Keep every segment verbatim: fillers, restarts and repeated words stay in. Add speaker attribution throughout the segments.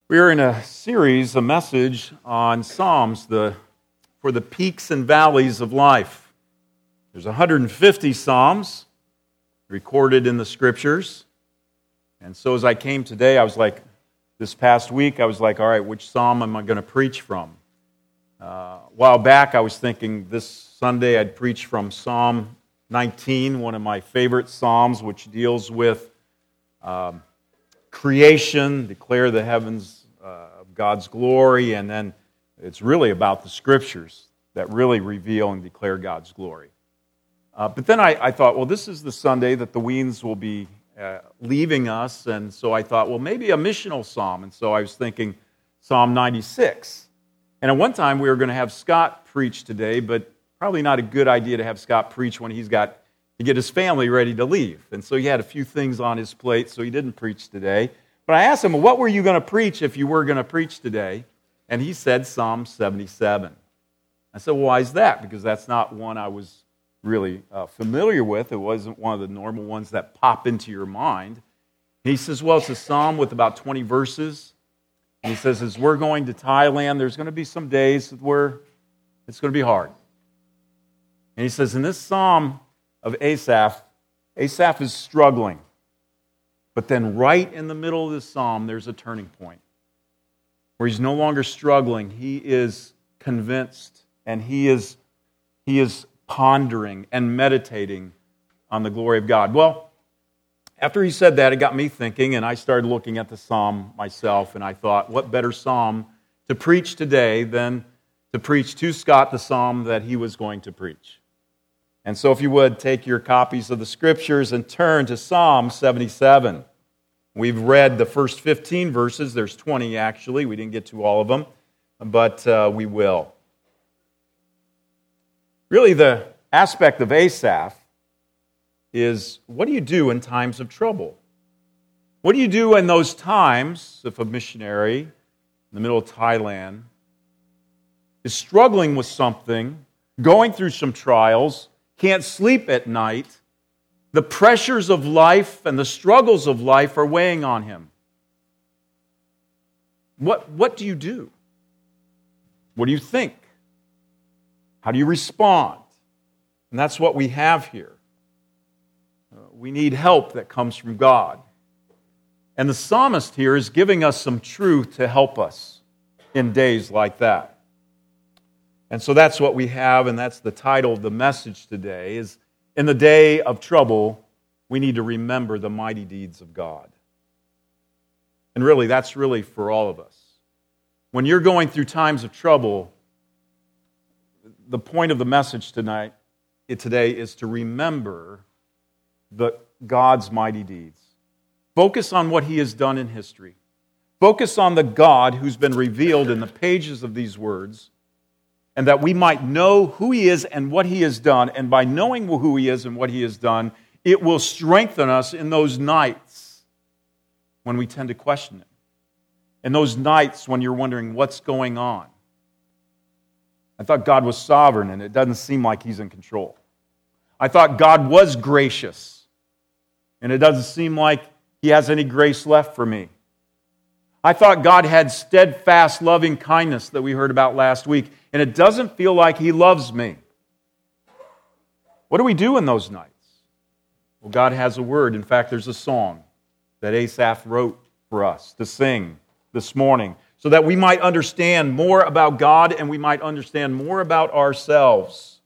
Speaker 1: We're in a series, a message on Psalms, the for the peaks and valleys of life. There's one hundred fifty Psalms recorded in the Scriptures. And so as I came today, I was like, this past week, I was like, all right, which Psalm am I going to preach from? Uh, a while back, I was thinking this Sunday I'd preach from Psalm nineteen, one of my favorite Psalms, which deals with um, creation, declare the heavens uh, of God's glory, and then it's really about the Scriptures that really reveal and declare God's glory. Uh, but then I, I thought, well, this is the Sunday that the Weens will be uh, leaving us, and so I thought, well, maybe a missional psalm, and so I was thinking Psalm ninety-six. And at one time we were going to have Scott preach today, but probably not a good idea to have Scott preach when he's got to get his family ready to leave. And so he had a few things on his plate, so he didn't preach today. But I asked him, well, what were you going to preach if you were going to preach today? And he said Psalm seventy-seven. I said, well, why is that? Because that's not one I was really uh, familiar with. It wasn't one of the normal ones that pop into your mind. He says, well, it's a psalm with about twenty verses. And he says, as we're going to Thailand, there's going to be some days where it's going to be hard. And he says, in this psalm of Asaph, Asaph is struggling. But then right in the middle of this psalm, there's a turning point where he's no longer struggling. He is convinced, and he is, he is pondering and meditating on the glory of God. Well, after he said that, it got me thinking, and I started looking at the psalm myself, and I thought, what better psalm to preach today than to preach to Scott the psalm that he was going to preach. And so if you would, take your copies of the Scriptures and turn to Psalm seventy-seven. We've read the first fifteen verses. There's twenty, actually. We didn't get to all of them, but uh, we will. Really, the aspect of Asaph is, what do you do in times of trouble? What do you do in those times if a missionary in the middle of Thailand is struggling with something, going through some trials, can't sleep at night, the pressures of life and the struggles of life are weighing on him? What, what do you do? What do you think? How do you respond? And that's what we have here. Uh, we need help that comes from God. And the psalmist here is giving us some truth to help us in days like that. And so that's what we have, and that's the title of the message today, is in the day of trouble, we need to remember the mighty deeds of God. And really, that's really for all of us. When you're going through times of trouble, the point of the message tonight, today is to remember the God's mighty deeds. Focus on what He has done in history. Focus on the God who's been revealed in the pages of these words, and that we might know who He is and what He has done. And by knowing who He is and what He has done, it will strengthen us in those nights when we tend to question Him. In those nights when you're wondering what's going on. I thought God was sovereign, and it doesn't seem like He's in control. I thought God was gracious, and it doesn't seem like He has any grace left for me. I thought God had steadfast loving kindness that we heard about last week, and it doesn't feel like He loves me. What do we do in those nights? Well, God has a word. In fact, there's a song that Asaph wrote for us to sing this morning so that we might understand more about God and we might understand more about ourselves.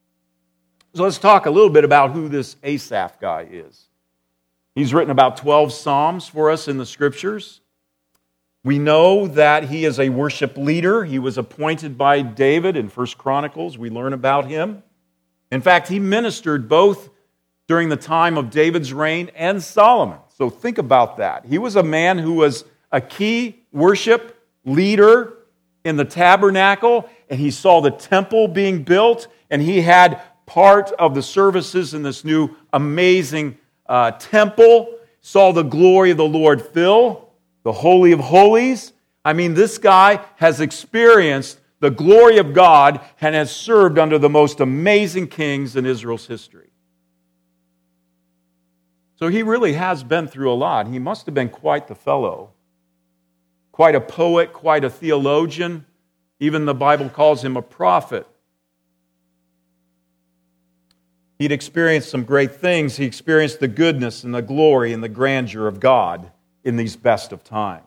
Speaker 1: So let's talk a little bit about who this Asaph guy is. He's written about twelve psalms for us in the Scriptures. We know that he is a worship leader. He was appointed by David in First Chronicles. We learn about him. In fact, he ministered both during the time of David's reign and Solomon. So think about that. He was a man who was a key worship leader in the tabernacle, and he saw the temple being built, and he had part of the services in this new amazing uh, temple, saw the glory of the Lord fill the Holy of Holies. I mean, this guy has experienced the glory of God and has served under the most amazing kings in Israel's history. So he really has been through a lot. He must have been quite the fellow. quite a poet, quite a theologian. Even the Bible calls him a prophet. He'd experienced some great things. He experienced the goodness and the glory and the grandeur of God in these best of times.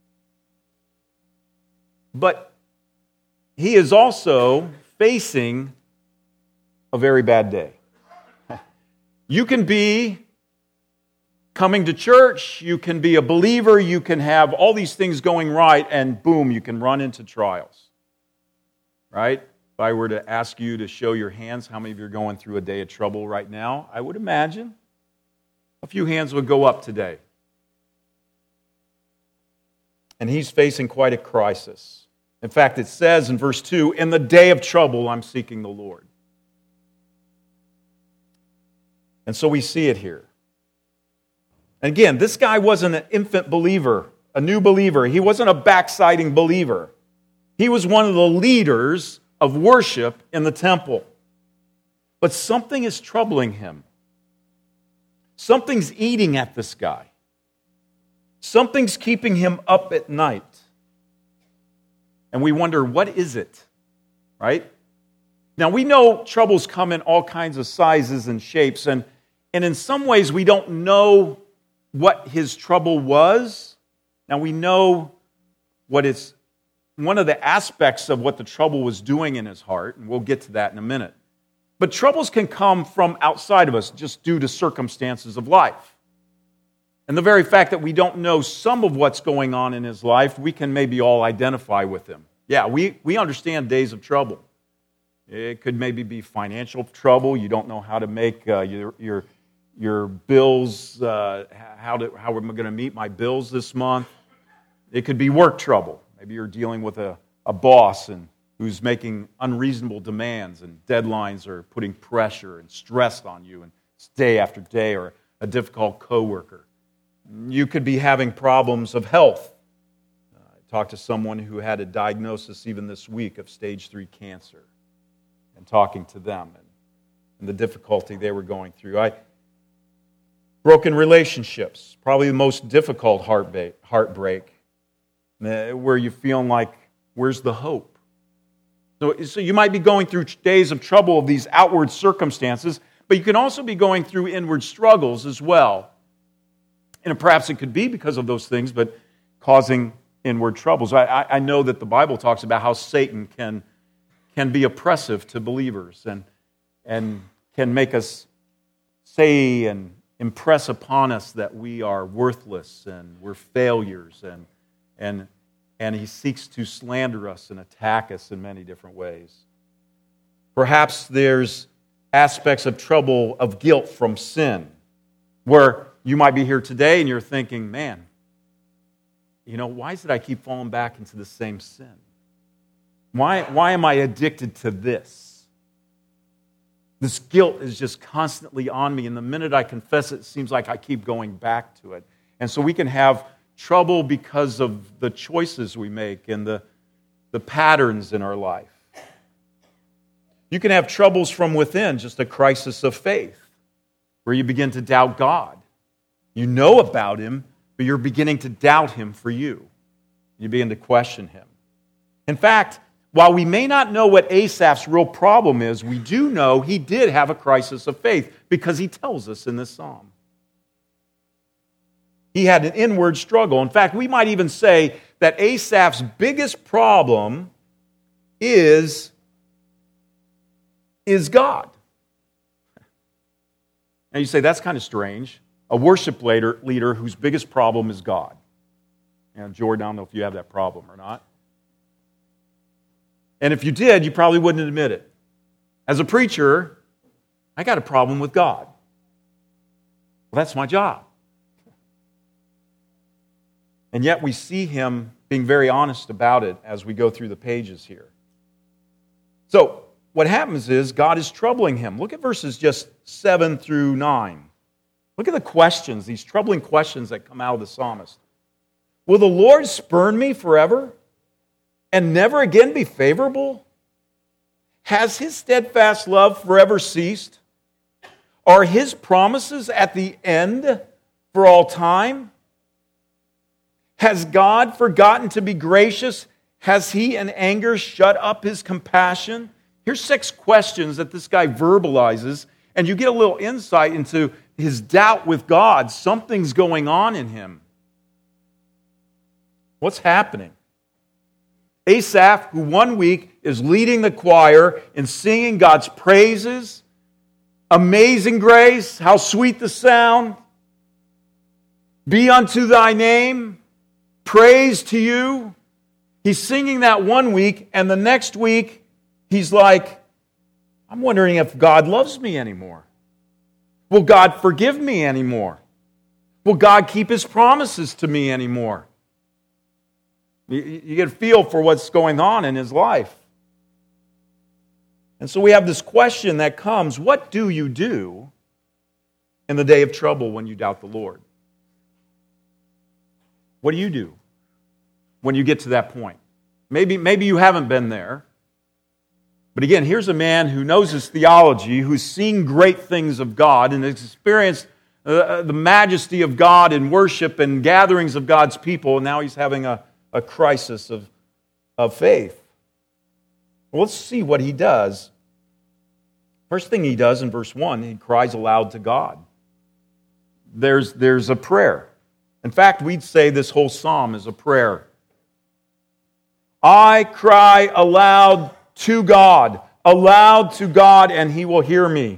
Speaker 1: But he is also facing a very bad day. You can be coming to church, you can be a believer, you can have all these things going right, and boom, you can run into trials. Right? If I were to ask you to show your hands, how many of you are going through a day of trouble right now? I would imagine a few hands would go up today. And he's facing quite a crisis. In fact, it says in verse two, in the day of trouble, I'm seeking the Lord. And so we see it here. And again, this guy wasn't an infant believer, a new believer. He wasn't a backsliding believer. He was one of the leaders of worship in the temple. But something is troubling him. Something's eating at this guy. Something's keeping him up at night. And we wonder, what is it? Right? Now, we know troubles come in all kinds of sizes and shapes, and, and in some ways we don't know what his trouble was. Now, we know what it's, one of the aspects of what the trouble was doing in his heart, and we'll get to that in a minute. But troubles can come from outside of us just due to circumstances of life. And the very fact that we don't know some of what's going on in his life, we can maybe all identify with him. Yeah, we, we understand days of trouble. It could maybe be financial trouble. You don't know how to make uh, your, your, your bills, uh, how, to, how am I going to meet my bills this month? It could be work trouble. Maybe you're dealing with a, a boss and who's making unreasonable demands, and deadlines are putting pressure and stress on you, and day after day, or a difficult coworker. You could be having problems of health. Uh, I talked to someone who had a diagnosis even this week of stage three cancer, and talking to them and, and the difficulty they were going through. I broken relationships, probably the most difficult heartbreak, heartbreak, where you're feeling like, where's the hope? So, so you might be going through days of trouble of these outward circumstances, but you can also be going through inward struggles as well. And perhaps it could be because of those things, but causing inward troubles. I, I, I know that the Bible talks about how Satan can, can be oppressive to believers and, and can make us say and impress upon us that we are worthless and we're failures, and and and he seeks to slander us and attack us in many different ways. Perhaps there's aspects of trouble of guilt from sin, where you might be here today and you're thinking, man, you know, why is it I keep falling back into the same sin? Why, why am I addicted to this? This guilt is just constantly on me, and the minute I confess it, it seems like I keep going back to it. And so we can have trouble because of the choices we make and the, the patterns in our life. You can have troubles from within, just a crisis of faith, where you begin to doubt God. You know about Him, but you're beginning to doubt Him for you. You begin to question Him. In fact, while we may not know what Asaph's real problem is, we do know he did have a crisis of faith, because he tells us in this psalm. He had an inward struggle. In fact, we might even say that Asaph's biggest problem is, is God. Now you say, that's kind of strange. A worship leader, leader whose biggest problem is God. You know, Jordan, I don't know if you have that problem or not. And if you did, you probably wouldn't admit it. As a preacher, I got a problem with God. Well, that's my job. And yet we see him being very honest about it as we go through the pages here. So what happens is God is troubling him. Look at verses just seven through nine. Look at the questions, these troubling questions that come out of the psalmist. Will the Lord spurn me forever and never again be favorable? Has His steadfast love forever ceased? Are His promises at the end for all time? Has God forgotten to be gracious? Has he in anger shut up his compassion? Here's six questions that this guy verbalizes, and you get a little insight into his doubt with God. Something's going on in him. What's happening? Asaph, who one week is leading the choir in singing God's praises, amazing grace, how sweet the sound, be unto thy name, praise to you. He's singing that one week, and the next week, he's like, I'm wondering if God loves me anymore. Will God forgive me anymore? Will God keep his promises to me anymore? You get a feel for what's going on in his life. And so we have this question that comes, what do you do in the day of trouble when you doubt the Lord? What do you do when you get to that point? Maybe, maybe you haven't been there. But again, here's a man who knows his theology, who's seen great things of God and has experienced uh, the majesty of God in worship and gatherings of God's people, and now he's having a a crisis of, of faith. Well, let's see what he does. First thing he does in verse one, he cries aloud to God. There's, there's a prayer. In fact, we'd say this whole psalm is a prayer. I cry aloud to God, aloud to God, and he will hear me.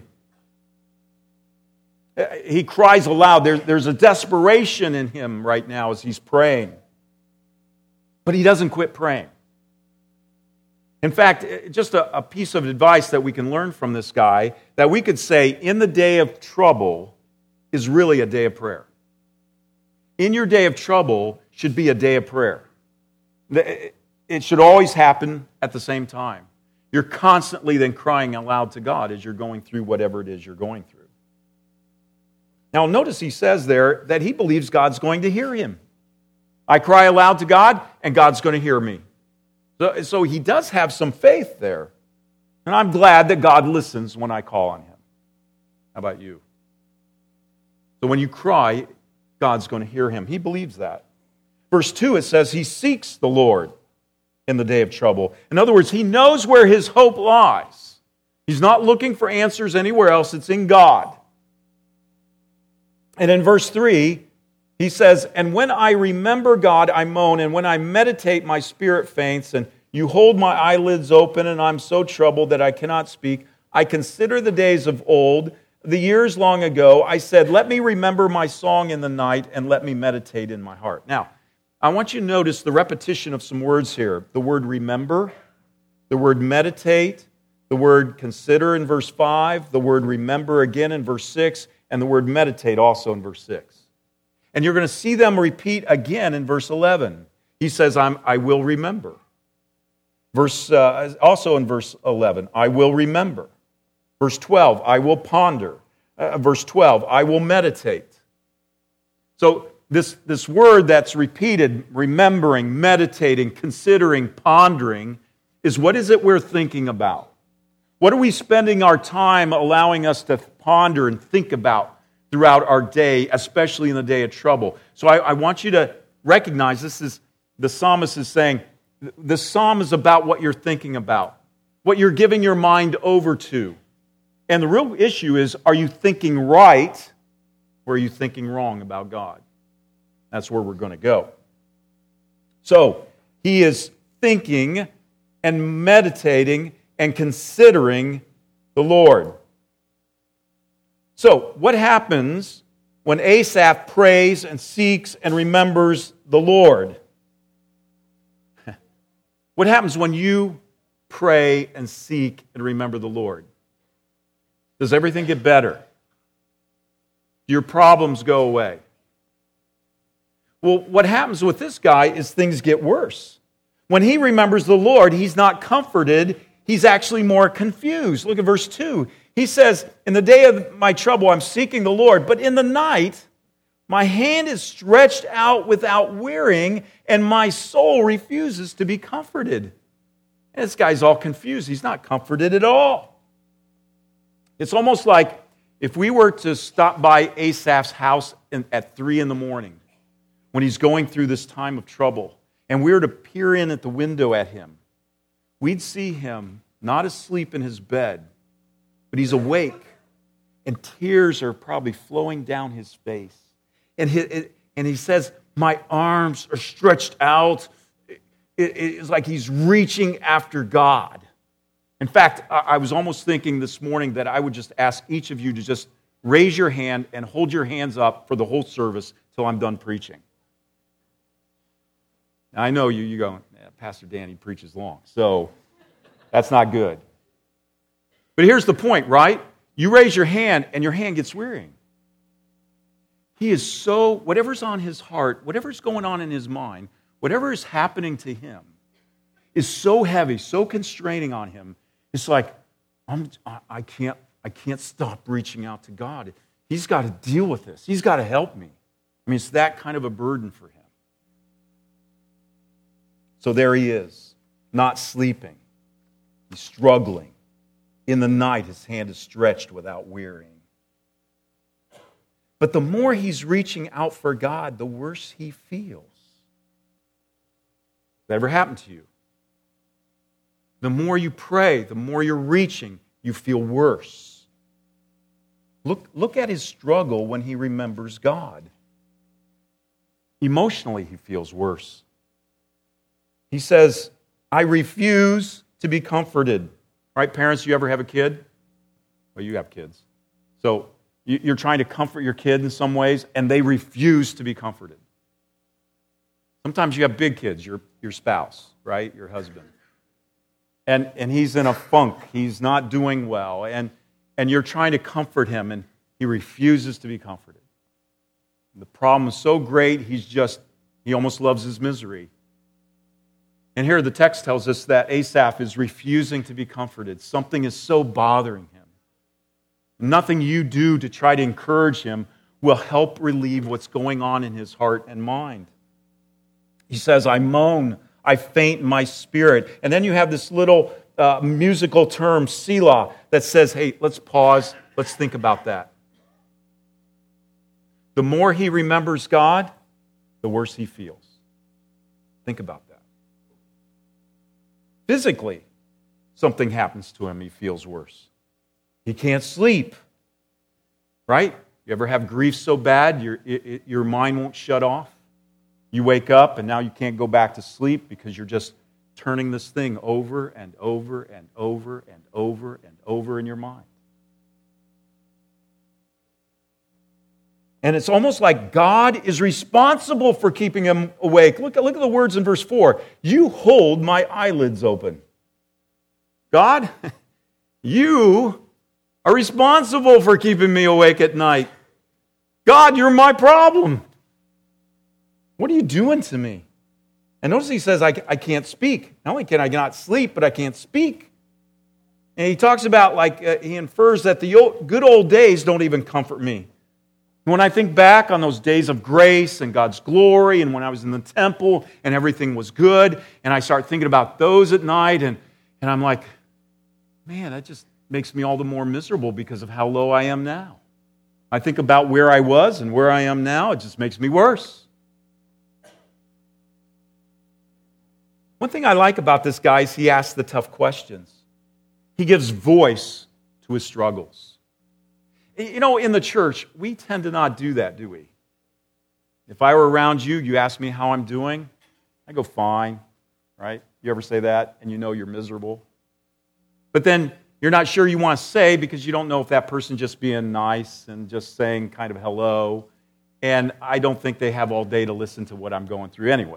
Speaker 1: He cries aloud. There, there's a desperation in him right now as he's praying. But he doesn't quit praying. In fact, just a, a piece of advice that we can learn from this guy, that we could say in the day of trouble is really a day of prayer. In your day of trouble should be a day of prayer. It should always happen at the same time. You're constantly then crying aloud to God as you're going through whatever it is you're going through. Now notice he says there that he believes God's going to hear him. I cry aloud to God, and God's going to hear me. So, so he does have some faith there. And I'm glad that God listens when I call on him. How about you? So when you cry, God's going to hear him. He believes that. Verse two, it says he seeks the Lord in the day of trouble. In other words, he knows where his hope lies. He's not looking for answers anywhere else. It's in God. And in verse three, he says, and when I remember God, I moan, and when I meditate, my spirit faints, and you hold my eyelids open, and I'm so troubled that I cannot speak. I consider the days of old, the years long ago. I said, let me remember my song in the night, and let me meditate in my heart. Now, I want you to notice the repetition of some words here. The word remember, the word meditate, the word consider in verse five, the word remember again in verse six, and the word meditate also in verse six. And you're going to see them repeat again in verse eleven. He says, I'm, I will remember. Verse uh, also in verse eleven, I will remember. Verse twelve, I will ponder. Uh, verse twelve, I will meditate. So this, this word that's repeated, remembering, meditating, considering, pondering, is what is it we're thinking about? What are we spending our time allowing us to ponder and think about throughout our day, especially in the day of trouble? So I, I want you to recognize this is, the psalmist is saying, the psalm is about what you're thinking about, what you're giving your mind over to. And the real issue is, are you thinking right, or are you thinking wrong about God? That's where we're going to go. So, he is thinking and meditating and considering the Lord. So, what happens when Asaph prays and seeks and remembers the Lord? What happens when you pray and seek and remember the Lord? Does everything get better? Do your problems go away? Well, what happens with this guy is things get worse. When he remembers the Lord, he's not comforted. He's actually more confused. Look at verse two. He says, in the day of my trouble, I'm seeking the Lord, but in the night, my hand is stretched out without wearying, and my soul refuses to be comforted. And this guy's all confused. He's not comforted at all. It's almost like if we were to stop by Asaph's house in, at three in the morning, when he's going through this time of trouble, and we were to peer in at the window at him, we'd see him not asleep in his bed, but he's awake, and tears are probably flowing down his face. And he, and he says, my arms are stretched out. It's like he's reaching after God. In fact, I was almost thinking this morning that I would just ask each of you to just raise your hand and hold your hands up for the whole service till I'm done preaching. Now, I know you, you go, yeah, Pastor Danny preaches long, so that's not good. But here's the point, right? You raise your hand and your hand gets wearying. He is so, whatever's on his heart, whatever's going on in his mind, whatever is happening to him is so heavy, so constraining on him. It's like, I'm, I can't, I can't stop reaching out to God. He's got to deal with this. He's got to help me. I mean, it's that kind of a burden for him. So there he is, not sleeping. He's struggling. In the night, his hand is stretched without wearying. But the more he's reaching out for God, the worse he feels. That ever happened to you? The more you pray, the more you're reaching, you feel worse. Look, look at his struggle when he remembers God. Emotionally, he feels worse. He says, I refuse to be comforted. Right, parents, you ever have a kid? Well, you have kids. So you're trying to comfort your kid in some ways, and they refuse to be comforted. Sometimes you have big kids, your, your spouse, right, your husband. And, and he's in a funk. He's not doing well. And, and you're trying to comfort him, and he refuses to be comforted. And the problem is so great, he's just, he almost loves his misery. And here the text tells us that Asaph is refusing to be comforted. Something is so bothering him. Nothing you do to try to encourage him will help relieve what's going on in his heart and mind. He says, I moan, I faint in my spirit. And then you have this little uh, musical term, Selah, that says, hey, let's pause, let's think about that. The more he remembers God, the worse he feels. Think about that. Physically, something happens to him, he feels worse. He can't sleep, right? You ever have grief so bad your, it, your mind won't shut off? You wake up and now you can't go back to sleep because you're just turning this thing over and over and over and over and over in your mind. And it's almost like God is responsible for keeping him awake. Look, look at the words in verse four. You hold my eyelids open. God, you are responsible for keeping me awake at night. God, you're my problem. What are you doing to me? And notice he says, I, I can't speak. Not only can I not sleep, but I can't speak. And he talks about, like, uh, he infers that the old, good old days don't even comfort me. When I think back on those days of grace and God's glory and when I was in the temple and everything was good, and I start thinking about those at night, and, and I'm like, man, that just makes me all the more miserable because of how low I am now. I think about where I was and where I am now, it just makes me worse. One thing I like about this guy is he asks the tough questions. He gives voice to his struggles. You know, in the church, we tend to not do that, do we? If I were around you, you ask me how I'm doing, I go, fine, right? You ever say that and you know you're miserable? But then you're not sure you want to say because you don't know if that person's just being nice and just saying kind of hello. And I don't think they have all day to listen to what I'm going through anyway.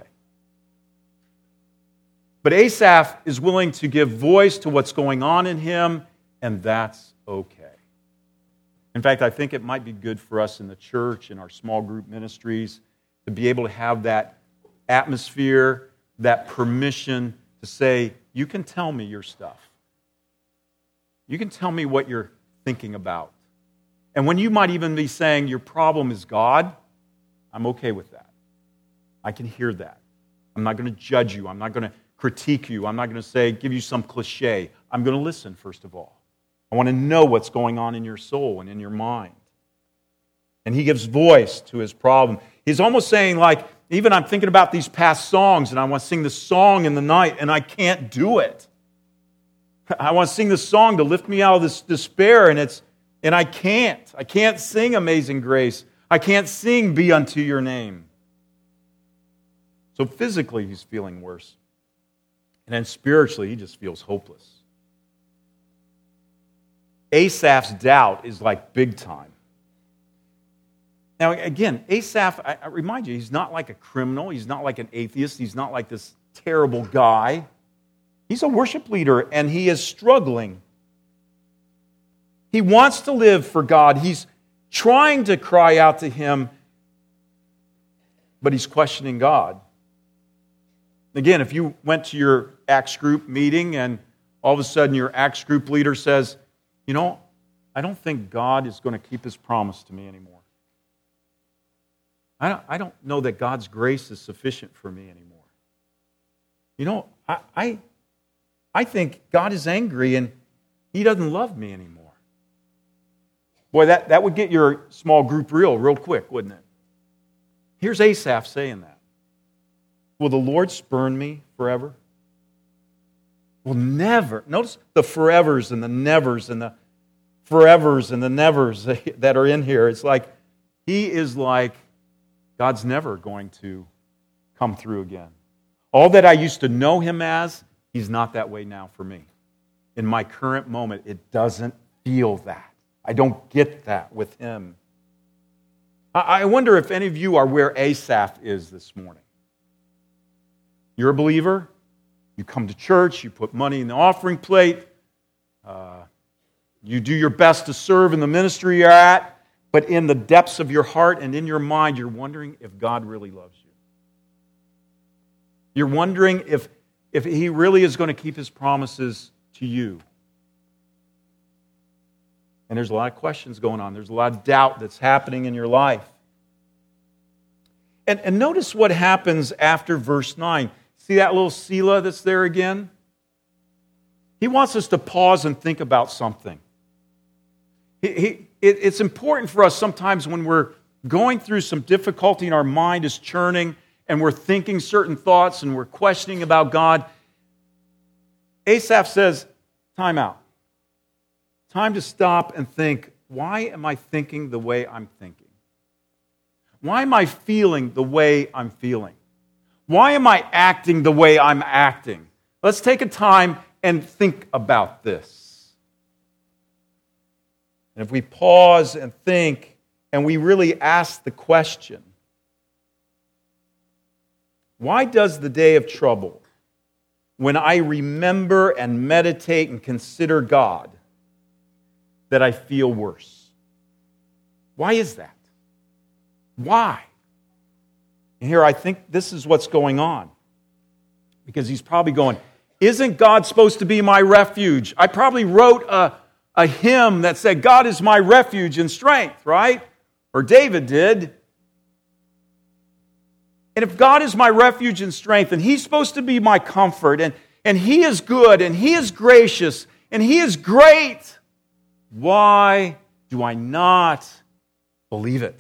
Speaker 1: But Asaph is willing to give voice to what's going on in him, and that's okay. In fact, I think it might be good for us in the church, in our small group ministries, to be able to have that atmosphere, that permission to say, you can tell me your stuff. You can tell me what you're thinking about. And when you might even be saying your problem is God, I'm okay with that. I can hear that. I'm not going to judge you. I'm not going to critique you. I'm not going to say, give you some cliche. I'm going to listen, first of all. I want to know what's going on in your soul and in your mind. And he gives voice to his problem. He's almost saying, like, even I'm thinking about these past songs, and I want to sing the song in the night, and I can't do it. I want to sing the song to lift me out of this despair, and it's and I can't. I can't sing Amazing Grace. I can't sing Be Unto Your Name. So physically, he's feeling worse. And then spiritually, he just feels hopeless. Asaph's doubt is like big time. Now, again, Asaph, I, I remind you, he's not like a criminal. He's not like an atheist. He's not like this terrible guy. He's a worship leader, and he is struggling. He wants to live for God. He's trying to cry out to Him, but he's questioning God. Again, if you went to your Acts group meeting and all of a sudden your Acts group leader says, you know, I don't think God is going to keep His promise to me anymore. I don't, I don't know that God's grace is sufficient for me anymore. You know, I, I, I think God is angry and He doesn't love me anymore. Boy, that, that would get your small group real, real quick, wouldn't it? Here's Asaph saying that. Will the Lord spurn me forever? Will never. Notice the forevers and the nevers and the forevers and the nevers that are in here. It's like, he is like, God's never going to come through again. All that I used to know Him as, He's not that way now for me. In my current moment, it doesn't feel that. I don't get that with Him. I wonder if any of you are where Asaph is this morning. You're a believer. You come to church. You put money in the offering plate. Uh, you do your best to serve in the ministry you're at. But in the depths of your heart and in your mind, you're wondering if God really loves you. You're wondering if, if He really is going to keep His promises to you. And there's a lot of questions going on. There's a lot of doubt that's happening in your life. And, and notice what happens after verse nine. See that little Selah that's there again? He wants us to pause and think about something. He, he, it, it's important for us sometimes when we're going through some difficulty and our mind is churning and we're thinking certain thoughts and we're questioning about God. Asaph says, time out. Time to stop and think, why am I thinking the way I'm thinking? Why am I feeling the way I'm feeling? Why am I acting the way I'm acting? Let's take a time and think about this. And if we pause and think, and we really ask the question, why does the day of trouble, when I remember and meditate and consider God, that I feel worse? Why is that? Why? And here I think this is what's going on. Because he's probably going, isn't God supposed to be my refuge? I probably wrote a, a hymn that said, God is my refuge and strength, right? Or David did. And if God is my refuge and strength, and He's supposed to be my comfort, and, and He is good, and He is gracious, and He is great, why do I not believe it?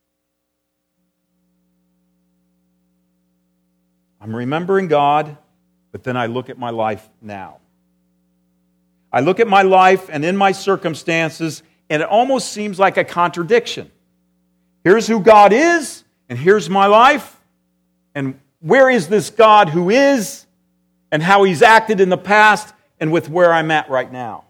Speaker 1: I'm remembering God, but then I look at my life now. I look at my life and in my circumstances, and it almost seems like a contradiction. Here's who God is, and here's my life. And where is this God who is, and how He's acted in the past, and with where I'm at right now?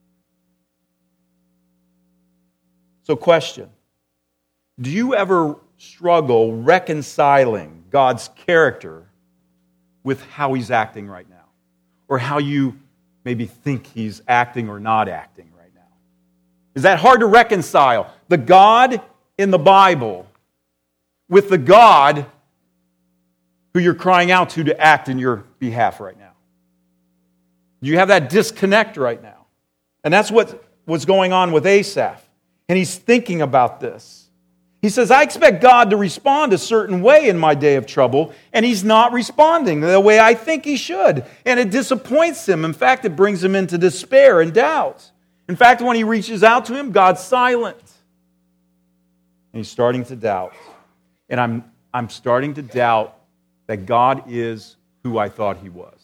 Speaker 1: So, question. Do you ever struggle reconciling God's character with how He's acting right now? Or how you maybe think He's acting or not acting right now? Is that hard to reconcile? The God in the Bible with the God who you're crying out to to act in your behalf right now? Do you have that disconnect right now? And that's what was going on with Asaph. And he's thinking about this. He says, I expect God to respond a certain way in my day of trouble, and He's not responding the way I think He should. And it disappoints him. In fact, it brings him into despair and doubt. In fact, when he reaches out to Him, God's silent. And he's starting to doubt. And I'm I'm starting to doubt that God is who I thought he was.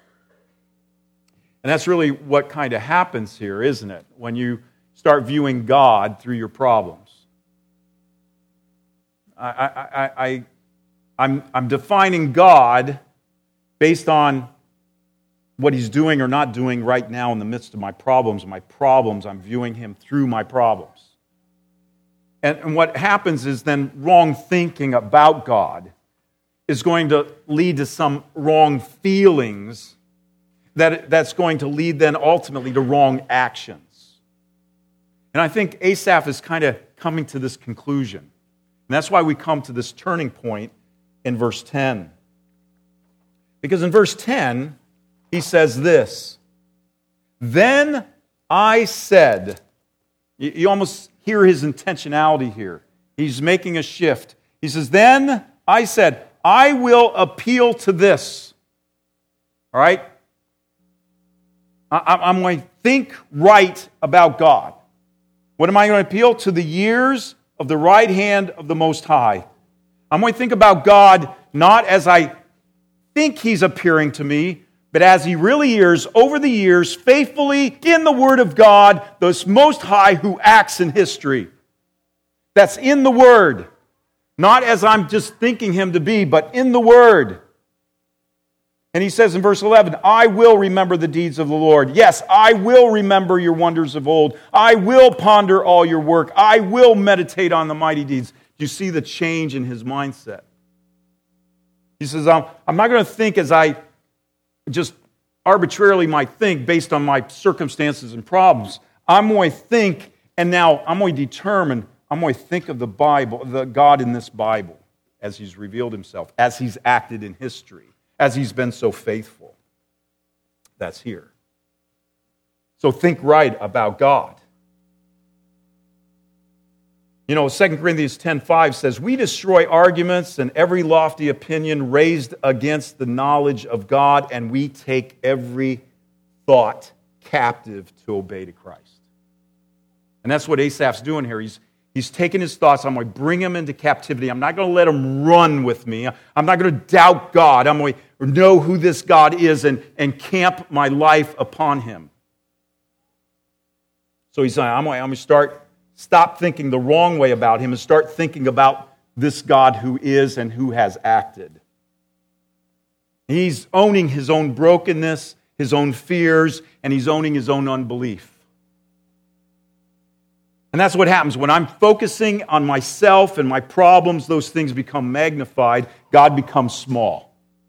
Speaker 1: And that's really what kind of happens here, isn't it? When you start viewing God through your problems. I, I, I, I, I'm, I'm defining God based on what he's doing or not doing right now in the midst of my problems. My problems, I'm viewing him through my problems. And, and what happens is then wrong thinking about God is going to lead to some wrong feelings that that's going to lead then ultimately to wrong actions. And I think Asaph is kind of coming to this conclusion. And that's why we come to this turning point in verse ten. Because in verse ten, he says this, "Then I said," you, you almost hear his intentionality here. He's making a shift. He says, "Then I said, I will appeal to this." All right? I, I'm going to think right about God. What am I going to appeal? To the years of the right hand of the Most High. I'm going to think about God not as I think he's appearing to me, but as he really is over the years, faithfully in the Word of God, the Most High who acts in history. That's in the Word. Not as I'm just thinking him to be, but in the Word. And he says in verse eleven, "I will remember the deeds of the Lord. Yes, I will remember your wonders of old. I will ponder all your work. I will meditate on the mighty deeds." Do you see the change in his mindset? He says, I'm, I'm not going to think as I just arbitrarily might think based on my circumstances and problems. I'm going to think, and now I'm going to determine, I'm going to think of the Bible, the God in this Bible, as he's revealed himself, as he's acted in history, as he's been so faithful. That's here. So think right about God. You know, Second Corinthians ten five says, "We destroy arguments and every lofty opinion raised against the knowledge of God, and we take every thought captive to obey to Christ." And that's what Asaph's doing here. He's He's taking his thoughts. I'm going to bring him into captivity. I'm not going to let him run with me. I'm not going to doubt God. I'm going to know who this God is and, and camp my life upon him. So he's saying, I'm going, I'm going to start, stop thinking the wrong way about him and start thinking about this God who is and who has acted. He's owning his own brokenness, his own fears, and he's owning his own unbelief. And that's what happens. When I'm focusing on myself and my problems, those things become magnified. God becomes small.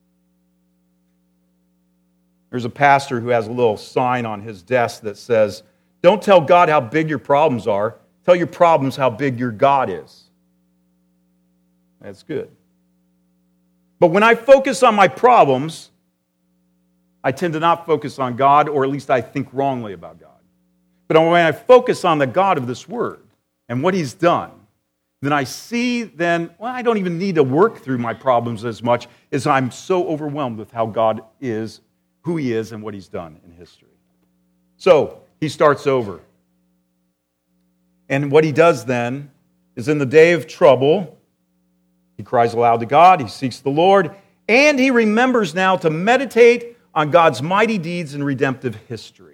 Speaker 1: There's a pastor who has a little sign on his desk that says, "Don't tell God how big your problems are. Tell your problems how big your God is." That's good. But when I focus on my problems, I tend to not focus on God, or at least I think wrongly about God. But when I focus on the God of this Word and what he's done, then I see then, well, I don't even need to work through my problems as much as I'm so overwhelmed with how God is, who he is, and what he's done in history. So he starts over. And what he does then is in the day of trouble, he cries aloud to God, he seeks the Lord, and he remembers now to meditate on God's mighty deeds and redemptive history.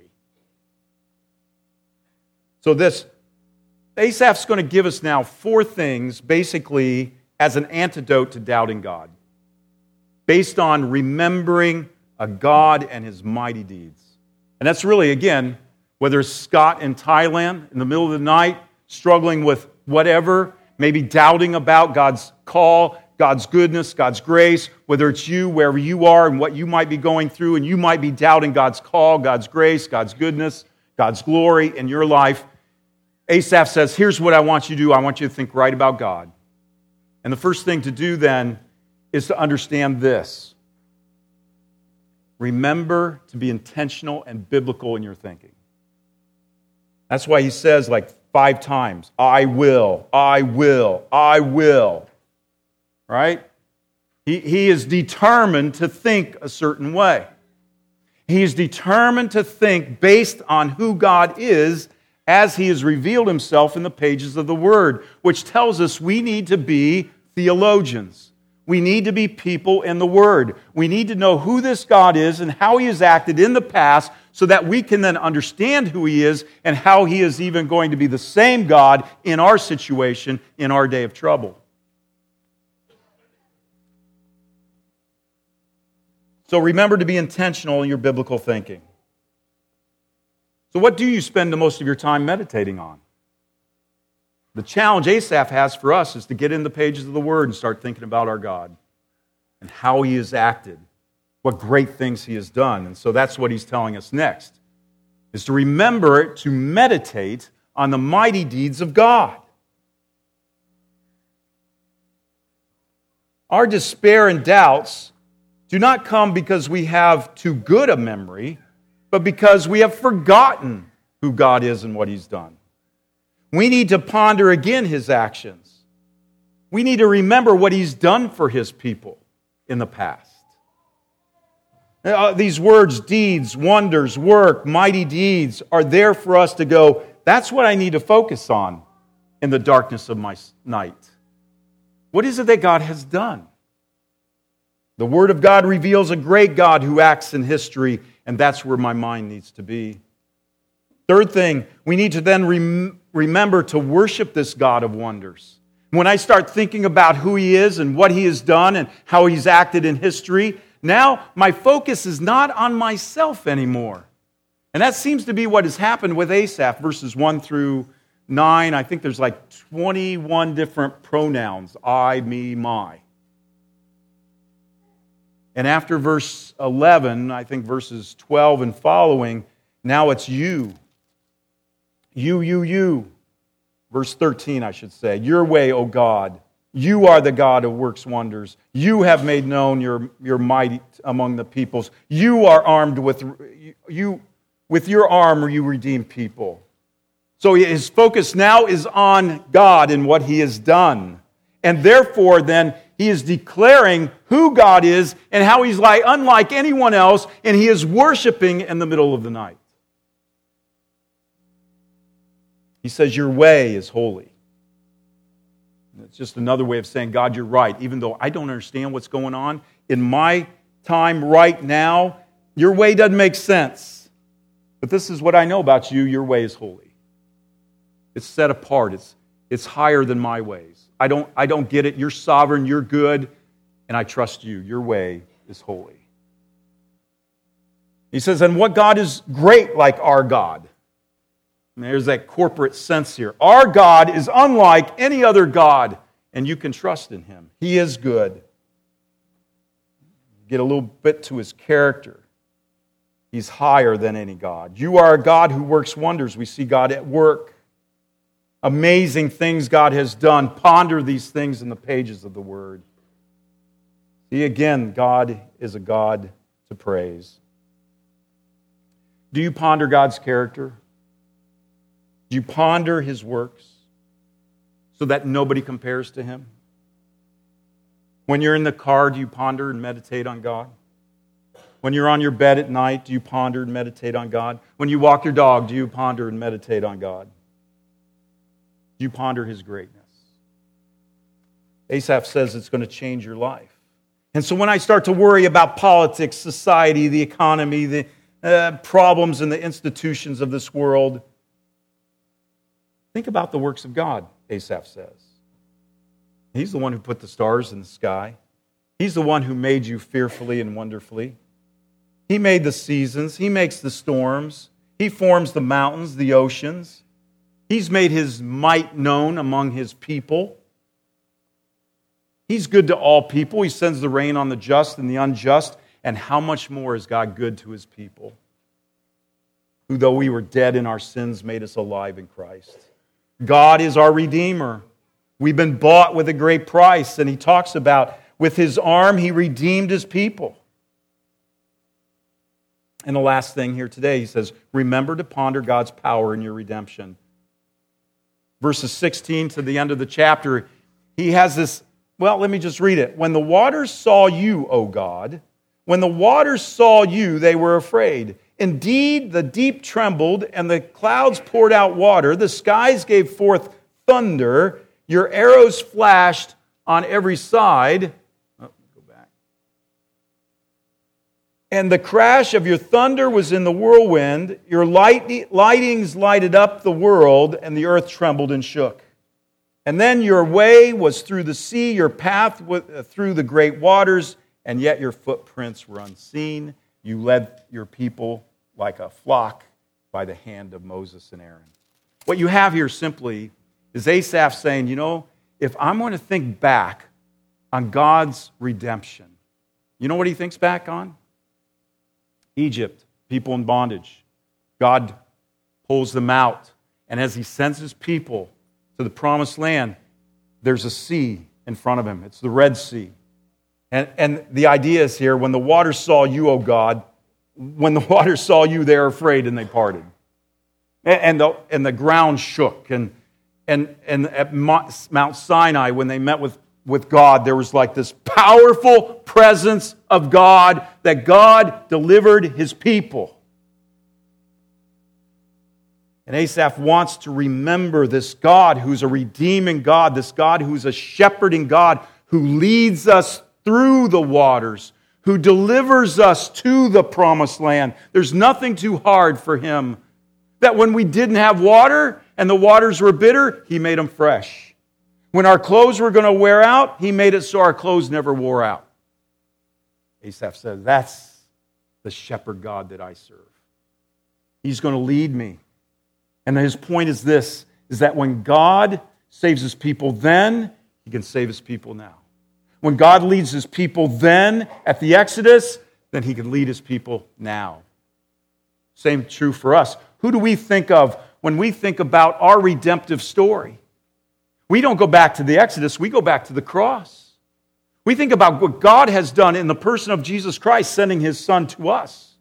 Speaker 1: So this, Asaph's going to give us now four things, basically, as an antidote to doubting God, based on remembering a God and his mighty deeds. And that's really, again, whether it's Scott in Thailand in the middle of the night, struggling with whatever, maybe doubting about God's call, God's goodness, God's grace, whether it's you, wherever you are, and what you might be going through, and you might be doubting God's call, God's grace, God's goodness, God's glory in your life. Asaph says, here's what I want you to do. I want you to think right about God. And the first thing to do then is to understand this. Remember to be intentional and biblical in your thinking. That's why he says like five times, I will, I will, I will. Right? He, he is determined to think a certain way. He is determined to think based on who God is as he has revealed himself in the pages of the Word, which tells us we need to be theologians. We need to be people in the Word. We need to know who this God is and how He has acted in the past so that we can then understand who He is and how He is even going to be the same God in our situation, in our day of trouble. So remember to be intentional in your biblical thinking. So what do you spend the most of your time meditating on? The challenge Asaph has for us is to get in the pages of the Word and start thinking about our God and how He has acted, what great things He has done. And so that's what he's telling us next, is to remember to meditate on the mighty deeds of God. Our despair and doubts do not come because we have too good a memory, but because we have forgotten who God is and what He's done. We need to ponder again His actions. We need to remember what He's done for His people in the past. Uh, these words, deeds, wonders, work, mighty deeds, are there for us to go, that's what I need to focus on in the darkness of my night. What is it that God has done? The Word of God reveals a great God who acts in history, and that's where my mind needs to be. Third thing, we need to then rem- remember to worship this God of wonders. When I start thinking about who He is and what He has done and how He's acted in history, now my focus is not on myself anymore. And that seems to be what has happened with Asaph, verses one through nine. I think there's like twenty-one different pronouns, I, me, my. And after verse eleven, I think verses twelve and following, now it's you. You, you, you. Verse thirteen, I should say. Your way, O God. You are the God who works wonders. You have made known your, your might among the peoples. You are armed with, you, with your arm you redeem people. So his focus now is on God and what He has done. And therefore, then, he is declaring who God is and how He's like unlike anyone else, and he is worshiping in the middle of the night. He says, your way is holy. It's just another way of saying, God, you're right. Even though I don't understand what's going on, in my time right now, your way doesn't make sense. But this is what I know about you, your way is holy. It's set apart. It's, it's higher than my ways. I don't, I don't get it. You're sovereign, you're good, and I trust you. Your way is holy. He says, and what God is great like our God? And there's that corporate sense here. Our God is unlike any other God, and you can trust in Him. He is good. Get a little bit to His character. He's higher than any God. You are a God who works wonders. We see God at work. Amazing things God has done. Ponder these things in the pages of the Word. See, again, God is a God to praise. Do you ponder God's character? Do you ponder His works so that nobody compares to Him? When you're in the car, do you ponder and meditate on God? When you're on your bed at night, do you ponder and meditate on God? When you walk your dog, do you ponder and meditate on God? Do you ponder His greatness? Asaph says it's going to change your life. And so when I start to worry about politics, society, the economy, the uh, problems in the institutions of this world, think about the works of God, Asaph says. He's the one who put the stars in the sky. He's the one who made you fearfully and wonderfully. He made the seasons. He makes the storms. He forms the mountains, the oceans. He's made His might known among His people. He's good to all people. He sends the rain on the just and the unjust. And how much more is God good to His people, who, though we were dead in our sins, made us alive in Christ. God is our Redeemer. We've been bought with a great price. And He talks about, with His arm, He redeemed His people. And the last thing here today, he says, remember to ponder God's power in your redemption. Verses sixteen to the end of the chapter, he has this, well, let me just read it. When the waters saw you, O God, when the waters saw you, they were afraid. Indeed, the deep trembled, and the clouds poured out water. The skies gave forth thunder. Your arrows flashed on every side. And the crash of your thunder was in the whirlwind. Your light, lightnings lighted up the world, and the earth trembled and shook. And then your way was through the sea, your path through the great waters, and yet your footprints were unseen. You led your people like a flock by the hand of Moses and Aaron. What you have here simply is Asaph saying, you know, if I'm going to think back on God's redemption, you know what he thinks back on? Egypt, people in bondage. God pulls them out. And as he sends his people to the promised land, there's a sea in front of him. It's the Red Sea. And, and the idea is here, when the waters saw you, O God, when the waters saw you, they were afraid and they parted. And, and, the, and the ground shook. And, and, and at Mount Sinai, when they met with with God, there was like this powerful presence of God, that God delivered his people. And Asaph wants to remember this God who's a redeeming God, this God who's a shepherding God, who leads us through the waters, who delivers us to the promised land. There's nothing too hard for him. That when we didn't have water and the waters were bitter, he made them fresh. When our clothes were going to wear out, he made it so our clothes never wore out. Asaph says, that's the shepherd God that I serve. He's going to lead me. And his point is this, is that when God saves his people then, he can save his people now. When God leads his people then at the Exodus, then he can lead his people now. Same true for us. Who do we think of when we think about our redemptive story? We don't go back to the Exodus, we go back to the cross. We think about what God has done in the person of Jesus Christ, sending his Son to us.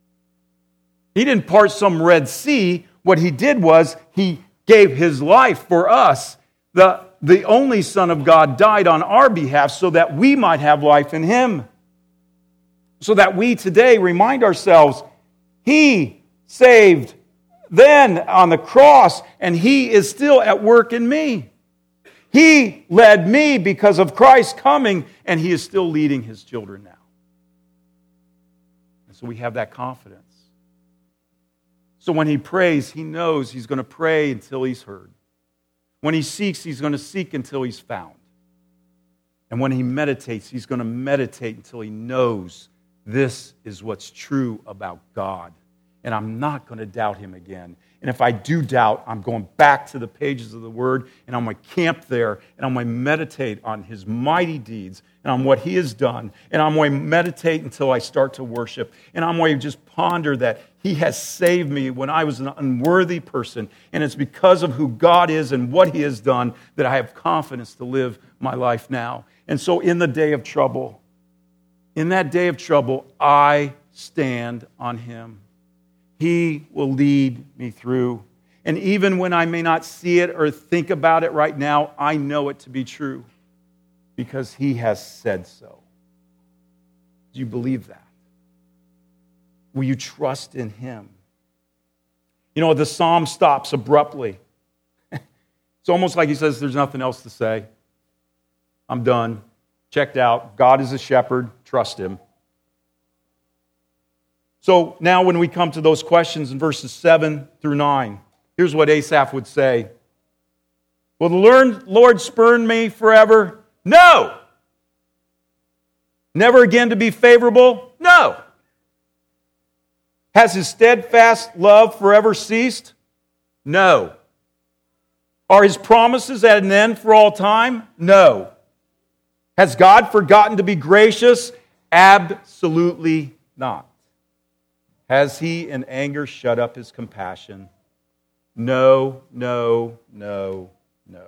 Speaker 1: He didn't part some Red Sea. What he did was he gave his life for us. The, the only Son of God died on our behalf so that we might have life in him. So that we today remind ourselves, he saved then on the cross, and he is still at work in me. He led me because of Christ coming, and he is still leading his children now. And so we have that confidence. So when he prays, he knows he's going to pray until he's heard. When he seeks, he's going to seek until he's found. And when he meditates, he's going to meditate until he knows this is what's true about God. And I'm not going to doubt him again. And if I do doubt, I'm going back to the pages of the Word, and I'm going to camp there, and I'm going to meditate on his mighty deeds, and on what he has done, and I'm going to meditate until I start to worship, and I'm going to just ponder that he has saved me when I was an unworthy person, and it's because of who God is and what he has done that I have confidence to live my life now. And so in the day of trouble, in that day of trouble, I stand on him. He will lead me through. And even when I may not see it or think about it right now, I know it to be true because he has said so. Do you believe that? Will you trust in him? You know, the psalm stops abruptly. It's almost like he says, there's nothing else to say. I'm done. Checked out. God is a shepherd. Trust him. So now when we come to those questions in verses seven through nine, here's what Asaph would say. Will the Lord spurn me forever? No. Never again to be favorable? No. Has his steadfast love forever ceased? No. Are his promises at an end for all time? No. Has God forgotten to be gracious? Absolutely not. Has he in anger shut up his compassion? No, no, no, no.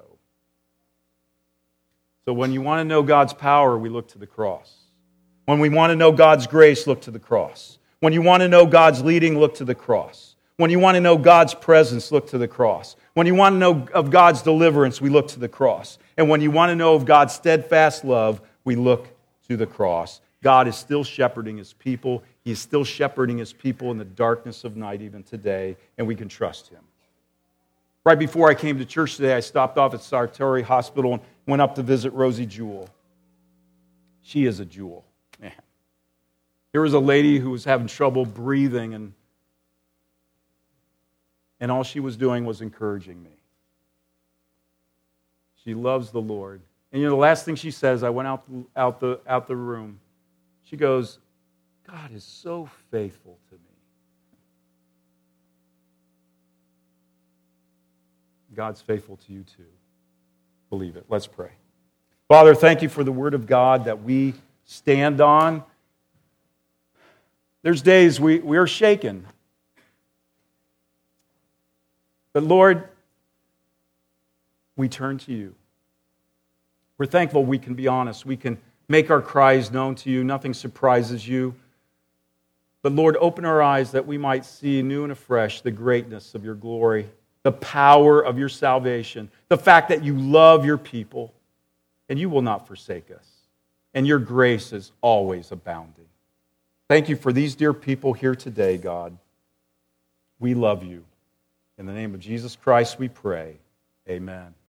Speaker 1: So when you want to know God's power, we look to the cross. When we want to know God's grace, look to the cross. When you want to know God's leading, look to the cross. When you want to know God's presence, look to the cross. When you want to know of God's deliverance, we look to the cross. And when you want to know of God's steadfast love, we look to the cross. God is still shepherding his people. He is still shepherding his people in the darkness of night even today, and we can trust him. Right before I came to church today, I stopped off at Sartori Hospital and went up to visit Rosie Jewell. She is a jewel, man. Here was a lady who was having trouble breathing, and, and all she was doing was encouraging me. She loves the Lord. And you know, the last thing she says, I went out, out, the, out the room. She goes, God is so faithful to me. God's faithful to you too. Believe it. Let's pray. Father, thank you for the Word of God that we stand on. There's days we, we are shaken. But Lord, we turn to you. We're thankful we can be honest. We can make our cries known to you. Nothing surprises you. But Lord, open our eyes that we might see new and afresh the greatness of your glory, the power of your salvation, the fact that you love your people, and you will not forsake us. And your grace is always abounding. Thank you for these dear people here today, God. We love you. In the name of Jesus Christ we pray. Amen.